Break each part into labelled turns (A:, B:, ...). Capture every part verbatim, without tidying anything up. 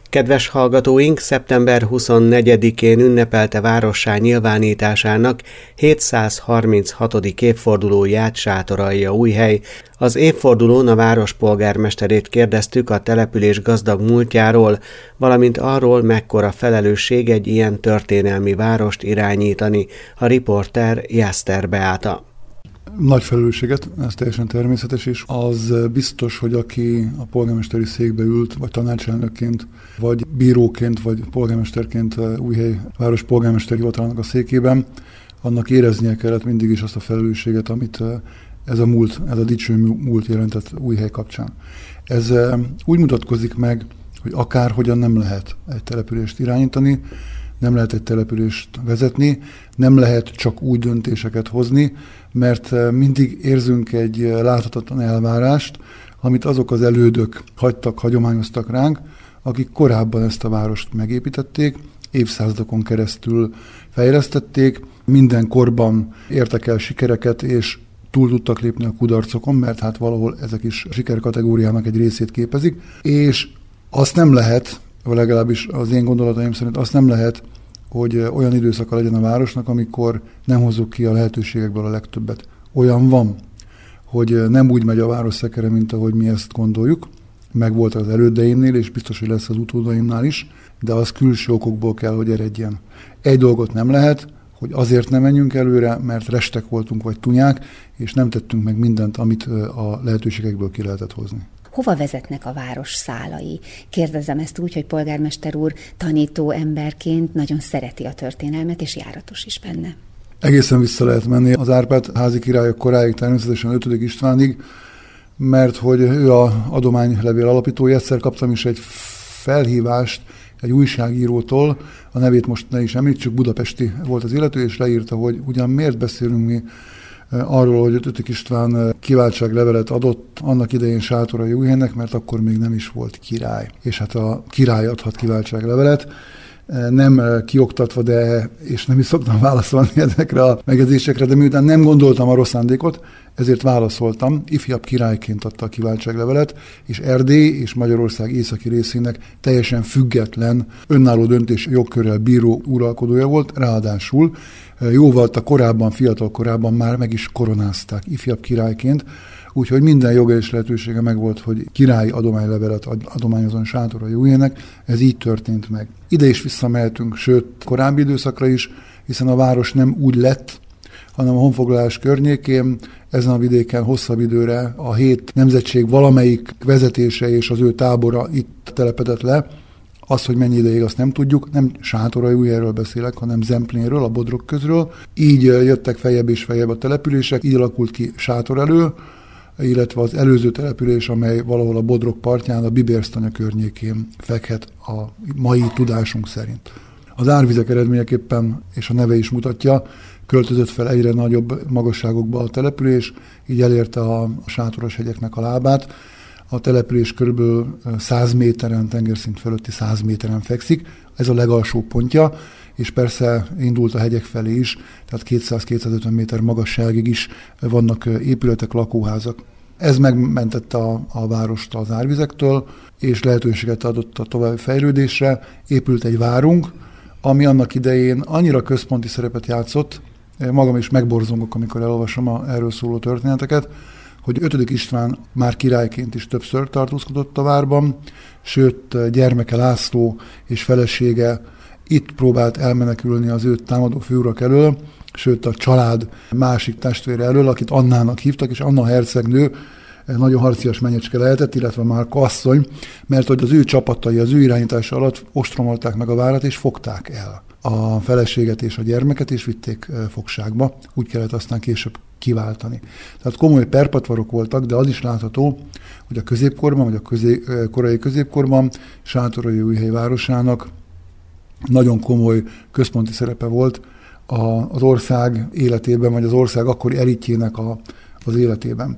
A: Kedves hallgatóink, szeptember huszonnegyedikén ünnepelte várossá nyilvánításának hétszázharminchatodik évfordulóját Sátoraljaújhely. Az évfordulón a város polgármesterét kérdeztük a település gazdag múltjáról, valamint arról, mekkora felelősség egy ilyen történelmi várost irányítani. A riporter Jászter Beáta.
B: Nagy felelősséget, ez teljesen természetes is. Az biztos, hogy aki a polgármesteri székbe ült, vagy tanácselnökként, vagy bíróként, vagy polgármesterként Újhely város polgármesteri hivatalának a székében, annak éreznie kellett mindig is azt a felelősséget, amit ez a múlt, ez a dicső múlt jelentett Újhely kapcsán. Ez úgy mutatkozik meg, hogy akárhogyan nem lehet egy települést irányítani, nem lehet egy települést vezetni, nem lehet csak úgy döntéseket hozni, mert mindig érzünk egy láthatatlan elvárást, amit azok az elődök hagytak, hagyományoztak ránk, akik korábban ezt a várost megépítették, évszázadokon keresztül fejlesztették, minden korban értek el sikereket, és túl tudtak lépni a kudarcokon, mert hát valahol ezek is a sikerkategóriának egy részét képezik, és azt nem lehet, vagy legalábbis az én gondolataim szerint azt nem lehet, hogy olyan időszaka legyen a városnak, amikor nem hozzuk ki a lehetőségekből a legtöbbet. Olyan van, hogy nem úgy megy a város szekere, mint ahogy mi ezt gondoljuk. Meg volt az elődeimnél, és biztos, hogy lesz az utódaimnál is, de az külső okokból kell, hogy eredjen. Egy dolgot nem lehet, hogy azért nem menjünk előre, mert restek voltunk, vagy tunyák, és nem tettünk meg mindent, amit a lehetőségekből ki lehetett hozni.
C: Hova vezetnek a város szálai? Kérdezem ezt úgy, hogy polgármester úr tanító emberként nagyon szereti a történelmet, és járatos is benne.
B: Egészen vissza lehet menni az Árpád házi királyok koráig, természetesen ötödik Istvánig, mert hogy ő az adománylevél alapítója. Egyszer kaptam is egy felhívást egy újságírótól, a nevét most ne is említsük, budapesti volt az illető, és leírta, hogy ugyan miért beszélünk mi arról, hogy ötödik István kiváltságlevelet adott annak idején Sátoraljaújhelynek, mert akkor még nem is volt király. És hát a király adhat kiváltságlevelet, nem kioktatva, de és nem is szoktam válaszolni ezekre a megjegyzésekre, de miután nem gondoltam a rossz szándékot, ezért válaszoltam. Ifjabb királyként adta a kiváltságlevelet, és Erdély és Magyarország északi részének teljesen független, önálló döntés jogkörrel bíró uralkodója volt, ráadásul jóval a korábban, fiatal korában már meg is koronázták ifjabb királyként, úgyhogy minden joga és lehetősége megvolt, hogy királyi adománylevelet adományozon Sátoraljaújhelynek, ez így történt meg. Ide is visszamehetünk, sőt, korábbi időszakra is, hiszen a város nem úgy lett, hanem a honfoglalás környékén, ezen a vidéken hosszabb időre a hét nemzetség valamelyik vezetése és az ő tábora itt telepedett le. Az, hogy mennyi ideig, azt nem tudjuk, nem Sátoraljaújhelyről beszélek, hanem Zemplénről, a Bodrog közről. Így jöttek feljebb és feljebb a települések, így alakult ki Sátorelő, illetve az előző település, amely valahol a Bodrog partján, a Bibérsztanya környékén fekhet a mai tudásunk szerint. Az árvizek eredményeképpen, és a neve is mutatja, költözött fel egyre nagyobb magasságokba a település, így elérte a Sátoros-hegyeknek a lábát. A település kb. száz méteren, tengerszint fölötti száz méteren fekszik, ez a legalsó pontja, és persze indult a hegyek felé is, tehát kétszáz-kétszázötven méter magasságig is vannak épületek, lakóházak. Ez megmentette a, a várost az árvizektől, és lehetőséget adott a további fejlődésre. Épült egy várunk, ami annak idején annyira központi szerepet játszott, magam is megborzongok, amikor elolvasom a erről szóló történeteket, hogy ötödik István már királyként is többször tartózkodott a várban, sőt gyermeke László és felesége itt próbált elmenekülni az őt támadó főurak elől, sőt a család másik testvére elől, akit Annának hívtak, és Anna hercegnő nagyon harcias menyecske lehetett, illetve Márka asszony, mert hogy az ő csapatai az ő irányítása alatt ostromolták meg a várat, és fogták el a feleséget és a gyermeket, és vitték fogságba. Úgy kellett aztán később kiváltani. Tehát komoly perpatvarok voltak, de az is látható, hogy a középkorban, vagy a közé, korai középkorban Sátoraljaújhely városának nagyon komoly központi szerepe volt az ország életében, vagy az ország akkori elitjének a, az életében.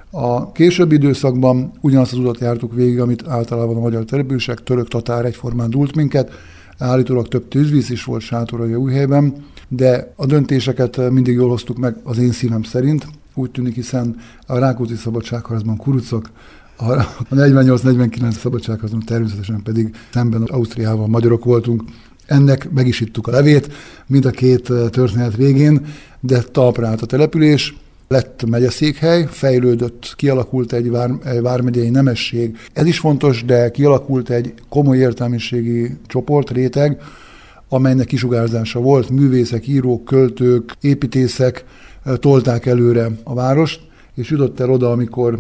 B: A későbbi időszakban ugyanazt az utat jártuk végig, amit általában a magyar települések, török, tatár egyformán dúlt minket, állítólag több tűzvíz is volt Sátoraljaújhelyben, de a döntéseket mindig jól hoztuk meg az én szívem szerint, úgy tűnik, hiszen a Rákóczi szabadságharcban kurucok, A negyvennyolc negyvenkilenc szabadságharcon természetesen pedig szemben Ausztriával magyarok voltunk. Ennek meg is ittuk a levét, mind a két történet végén, de talpra állt a település, lett megyeszékhely, fejlődött, kialakult egy, vár, egy vármegyei nemesség. Ez is fontos, de kialakult egy komoly értelmiségi csoport, réteg, amelynek kisugárzása volt, művészek, írók, költők, építészek tolták előre a várost, és jutott el oda, amikor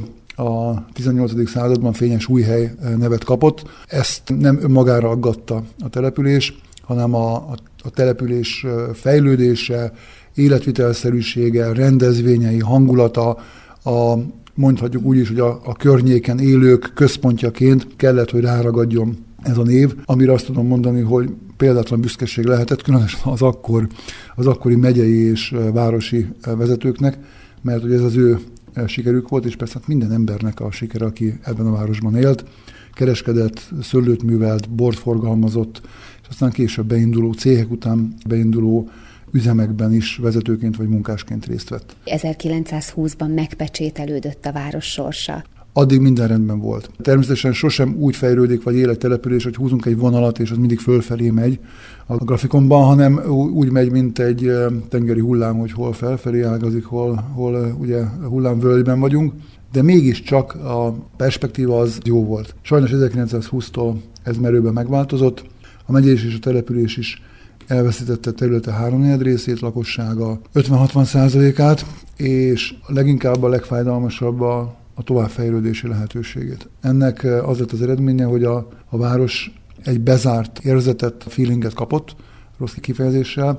B: a tizennyolcadik században Fényes Újhely nevet kapott. Ezt nem önmagára aggatta a település, hanem a, a, a település fejlődése, életvitelszerűsége, rendezvényei, hangulata, a, mondhatjuk úgy is, hogy a, a környéken élők központjaként kellett, hogy ráragadjon ez a név, amire azt tudom mondani, hogy példátlan büszkeség lehetett, különösen az, akkor, az akkori megyei és városi vezetőknek, mert hogy ez az ő sikerük volt, és persze minden embernek a sikere, aki ebben a városban élt, kereskedett, szőlőt művelt, bort forgalmazott, és aztán később beinduló cégek után beinduló üzemekben is vezetőként vagy munkásként részt vett.
C: ezerkilencszázhúszban megpecsételődött a város sorsa.
B: Addig minden rendben volt. Természetesen sosem úgy fejlődik, vagy él egy település, hogy húzunk egy vonalat, és az mindig fölfelé megy a grafikonban, hanem úgy megy, mint egy tengeri hullám, hogy hol felfelé ágazik, hol, hol ugye hullámvölgyben vagyunk, de mégiscsak a perspektíva az jó volt. Sajnos ezerkilencszázhúsztól ez merőben megváltozott, a megyés és a település is elveszítette területe háromnegyed részét, lakossága ötven-hatvan százalékát, és leginkább a legfájdalmasabb a a továbbfejlődési lehetőségét. Ennek az lett az eredménye, hogy a, a város egy bezárt érzetet, feelinget kapott, rossz kifejezéssel,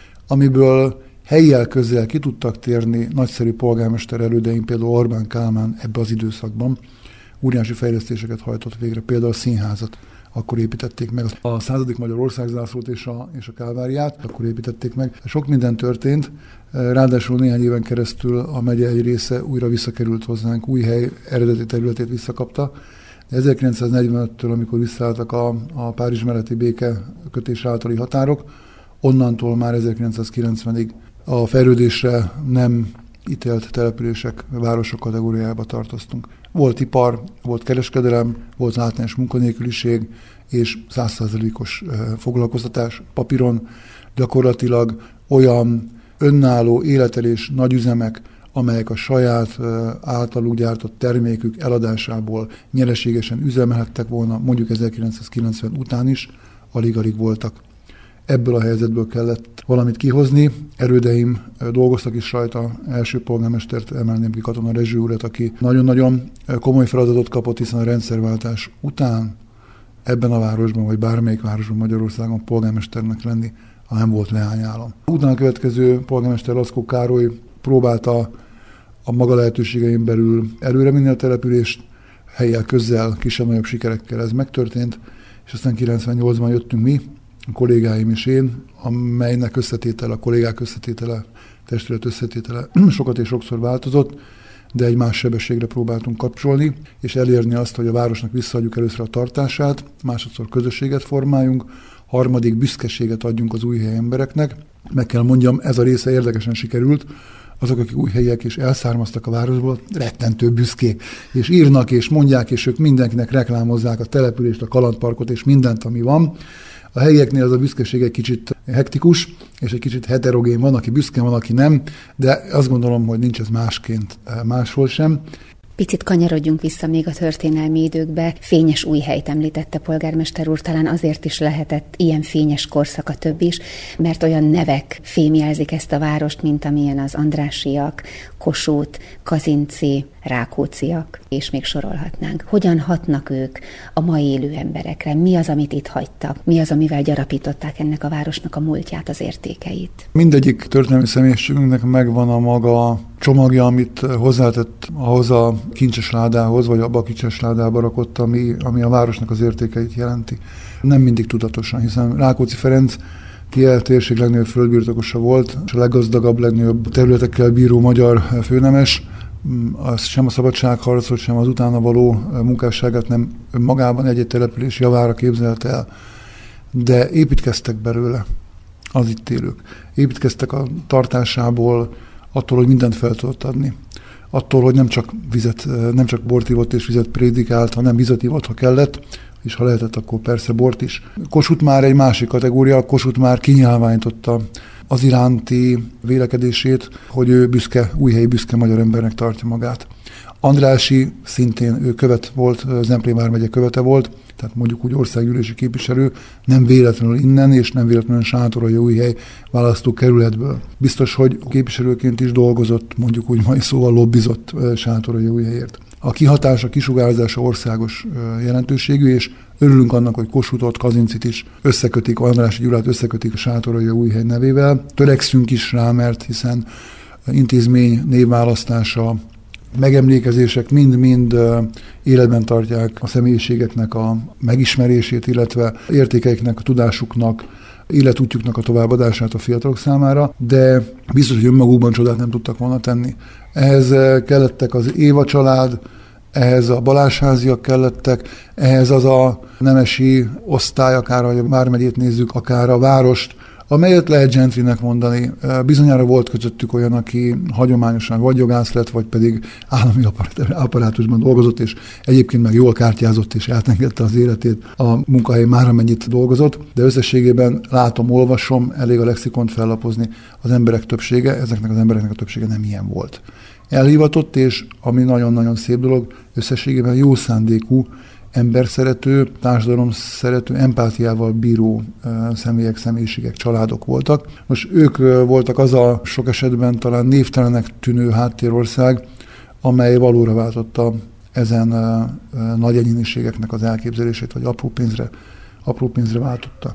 B: amiből helyjel közel ki tudtak térni nagyszerű polgármester elődeink, például Orbán Kálmán ebbe az időszakban óriási fejlesztéseket hajtott végre, például a színházat. Akkor építették meg a századik magyar országzászlót és a, és a Kálváriát, akkor építették meg. Sok minden történt, ráadásul néhány éven keresztül a megye egy része újra visszakerült hozzánk, Újhely eredeti területét visszakapta. ezerkilencszáznegyvenöttől, amikor visszaálltak a, a Párizs melletti békekötés általi határok, onnantól már ezerkilencszázkilencvenig a fejlődésre nem ítélt települések, városok kategóriájába tartoztunk. Volt ipar, volt kereskedelem, volt látványos munkanélküliség és száz százalékos foglalkoztatás papíron. Gyakorlatilag olyan önálló életelés nagyüzemek, amelyek a saját általuk gyártott termékük eladásából nyereségesen üzemelhettek volna, mondjuk ezerkilencszázkilencven után is, alig-alig voltak. Ebből a helyzetből kellett valamit kihozni. Erődeim dolgoztak is rajta, első polgármestert emelném ki, Katona Rezső urat, aki nagyon-nagyon komoly feladatot kapott, hiszen a rendszerváltás után ebben a városban, vagy bármelyik városban Magyarországon polgármesternek lenni, ha nem volt leányállam. Utána a következő polgármester Laszkó Károly próbálta a maga lehetőségein belül előre vinni a települést, hellyel közel, kisebb-nagyobb sikerekkel ez megtörtént, és aztán kilencvennyolcban jöttünk mi, a kollégáim és én, amelynek összetétele, a kollégák összetétele, testület összetétele sokat és sokszor változott, de egy más sebességre próbáltunk kapcsolni, és elérni azt, hogy a városnak visszaadjuk először a tartását, másodszor közösséget formáljunk, harmadik büszkeséget adjunk az újhelyi embereknek. Meg kell mondjam, ez a része érdekesen sikerült. Azok, akik újhelyiek és elszármaztak a városból, rettentő büszkék, és írnak és mondják, és ők mindenkinek reklámozzák a települést, a kalandparkot és mindent, ami van. A helyieknél az a büszkeség egy kicsit hektikus, és egy kicsit heterogén, van, aki büszke, van, aki nem, de azt gondolom, hogy nincs ez másként máshol sem.
C: Picit kanyarodjunk vissza még a történelmi időkbe. Fényes Újhelyt említette polgármester úr, talán azért is lehetett ilyen fényes korszaka több is, mert olyan nevek fémjelzik ezt a várost, mint amilyen az Andrássyak, Kossuth, Kazinczy, Rákócziak, és még sorolhatnánk. Hogyan hatnak ők a mai élő emberekre? Mi az, amit itt hagytak? Mi az, amivel gyarapították ennek a városnak a múltját, az értékeit?
B: Mindegyik történelmi személyiségünknek megvan a maga csomagja, amit hozzátett ahhoz a kincses ládához, vagy abba a kincses ládába rakott, ami, ami a városnak az értékeit jelenti. Nem mindig tudatosan, hiszen Rákóczi Ferenc Kiel térség legnagyobb földbirtokosa volt, és a leggazdagabb, legnagyobb területekkel bíró magyar főnemes. Az sem a szabadságharcot, sem az utána való munkásságát nem önmagában egy-egy település javára képzelte el, de építkeztek belőle az itt élők. Építkeztek a tartásából, attól, hogy mindent fel tudott adni. attól, hogy nem csak vizet, nem csak bort ivott és vizet prédikált, hanem vizet ivott, ha kellett, és ha lehetett, akkor persze bort is. Kossuth már egy másik kategória, Kossuth már kinyilvánította az iránti vélekedését, hogy ő büszke, újhelyi büszke magyar embernek tartja magát. Andrássy szintén ő követ volt, Zemplén vármegye követe volt, tehát mondjuk úgy országgyűlési képviselő, nem véletlenül innen, és nem véletlenül Sátoraljaújhely választókerületből. Biztos, hogy képviselőként is dolgozott, mondjuk úgy mai szóval lobbizott Sátoraljaújhelyért. A kihatása, kisugárzása országos jelentőségű, és örülünk annak, hogy Kossuthot, Kazincit is összekötik, Andrássy Gyulát összekötik a Sátoraljaújhely nevével. Törekszünk is rá, mert hiszen intézmény névválasztása, megemlékezések mind-mind életben tartják a személyiségeknek a megismerését, illetve értékeiknek, a tudásuknak, életútjuknak a továbbadását a fiatalok számára, de biztos, hogy önmagukban csodát nem tudtak volna tenni. Ehhez kellettek az Éva család, ehhez a Balázsháziak kellettek, ehhez az a nemesi osztály, akár a vármegyét nézzük, akár a várost, amelyet lehet gentrynek mondani. Bizonyára volt közöttük olyan, aki hagyományosan vagy jogász lett, vagy pedig állami apparátusban dolgozott, és egyébként meg jól kártyázott, és eltengedte az életét a munkahely már amennyit dolgozott, de összességében látom, olvasom, elég a lexikont fellapozni, az emberek többsége, ezeknek az embereknek a többsége nem ilyen volt. Elhivatott, és ami nagyon-nagyon szép dolog, összességében jó szándékú, emberszerető, társadalom szerető, empátiával bíró személyek, személyiségek, családok voltak. Most ők voltak az a sok esetben talán névtelenek tűnő háttérország, amely valóra váltotta ezen nagy egyéniségeknek az elképzelését, vagy apró pénzre, apró pénzre váltotta.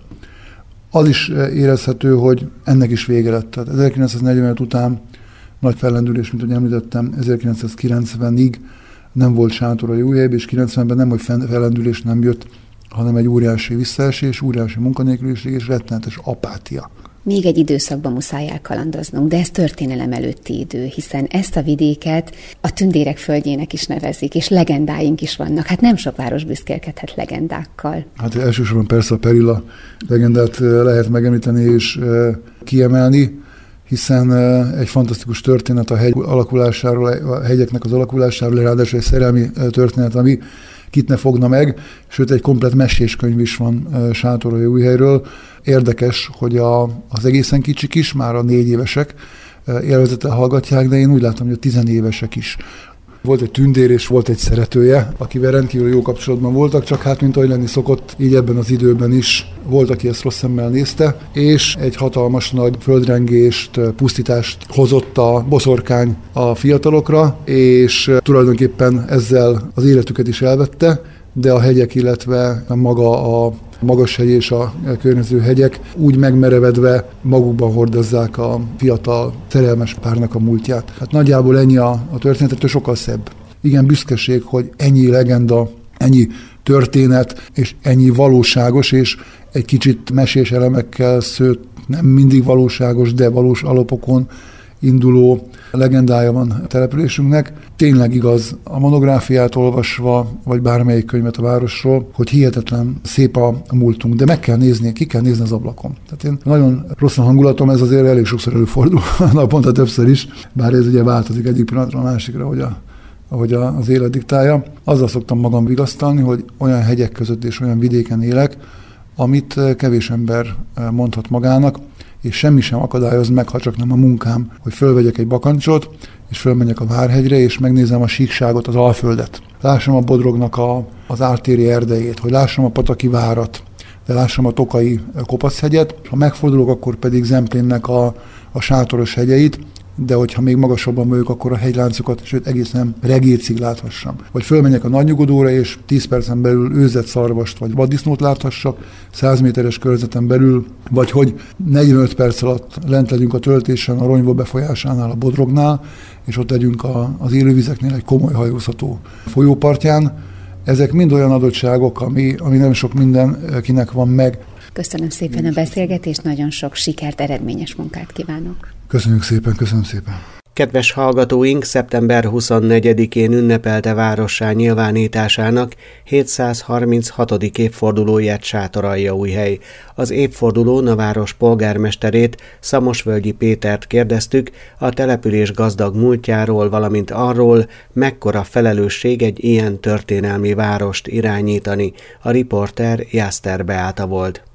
B: Az is érezhető, hogy ennek is vége lett. Tehát ezerkilencszáznegyvenöt után nagy fellendülés, mint ahogy említettem, ezerkilencszázkilencvenig nem volt Sátoraljaújhelyben, és kilencvenben nem, hogy fellendülés nem jött, hanem egy óriási visszaesés, óriási munkanélküliség és rettenetes apátia.
C: Még egy időszakban muszáj elkalandoznunk, de ez történelem előtti idő, hiszen ezt a vidéket a tündérek földjének is nevezik, és legendáink is vannak. Hát nem sok város büszkélkedhet legendákkal. Hát
B: elsősorban persze a Perilla legendát lehet megemlíteni és kiemelni, hiszen egy fantasztikus történet a hegy alakulásáról, a hegyeknek az alakulásáról, ráadásul egy szerelmi történet, ami kit ne fogna meg, sőt egy komplett meséskönyv is van Sátoraljaújhelyről. Érdekes, hogy a, az egészen kicsik is, már a négy évesek élvezettel hallgatják, de én úgy látom, hogy a tizenévesek is. Volt egy tündér és volt egy szeretője, akivel rendkívül jó kapcsolatban voltak, csak hát mint ahogy lenni szokott, így ebben az időben is volt, aki ezt rossz szemmel nézte, és egy hatalmas nagy földrengést, pusztítást hozott a boszorkány a fiatalokra, és tulajdonképpen ezzel az életüket is elvette, de a hegyek, illetve maga a magas hegy és a környező hegyek úgy megmerevedve magukban hordozzák a fiatal szerelmes párnak a múltját. Hát nagyjából ennyi a, a történetettől sokkal szebb. Igen, büszkeség, hogy ennyi legenda, ennyi történet, és ennyi valóságos, és egy kicsit mesés elemekkel szőtt, nem mindig valóságos, de valós alapokon induló legendája van a településünknek. Tényleg igaz, a monográfiát olvasva, vagy bármelyik könyvet a városról, hogy hihetetlen szép a múltunk, de meg kell nézni, ki kell nézni az ablakon. Tehát én nagyon rossz a hangulatom, ez azért elég sokszor előfordul, naponta többször is, bár ez ugye változik egyik pillanatra a másikra, hogy a ahogy az élet diktálja. Azzal szoktam magam vigasztalni, hogy olyan hegyek között és olyan vidéken élek, amit kevés ember mondhat magának, és semmi sem akadályoz meg, ha csak nem a munkám, hogy fölvegyek egy bakancsot, és fölmenjek a Várhegyre, és megnézem a síkságot, az Alföldet. Lássam a Bodrognak a, az ártéri erdejét, hogy lássam a Pataki várat, de lássam a Tokai Kopaszhegyet. Ha megfordulok, akkor pedig Zemplénnek a, a Sátoros hegyeit, de hogyha még magasabban vagyok, akkor a hegyláncokat, sőt egészen regécig láthassam. Vagy fölmenjek a Nagynyugodóra, és tíz percen belül őzett szarvast vagy vaddisznót láthassak, száz méteres körzeten belül, vagy hogy negyvenöt perc alatt lent legyünk a töltésen a Ronyvó befolyásánál, a Bodrognál, és ott legyünk a, az élővizeknél egy komoly hajózható folyópartján. Ezek mind olyan adottságok, ami, ami nem sok mindenkinek van meg.
C: Köszönöm szépen a beszélgetést, nagyon sok sikert, eredményes munkát kívánok.
B: Köszönjük szépen, köszönöm szépen.
A: Kedves hallgatóink, szeptember huszonnegyedikén ünnepelte várossá nyilvánításának hétszázharminchatodik évfordulóját Sátoraljaújhely. Az évfordulón a város polgármesterét, Szamosvölgyi Pétert kérdeztük a település gazdag múltjáról, valamint arról, mekkora felelősség egy ilyen történelmi várost irányítani. A riporter Jászter Beáta volt.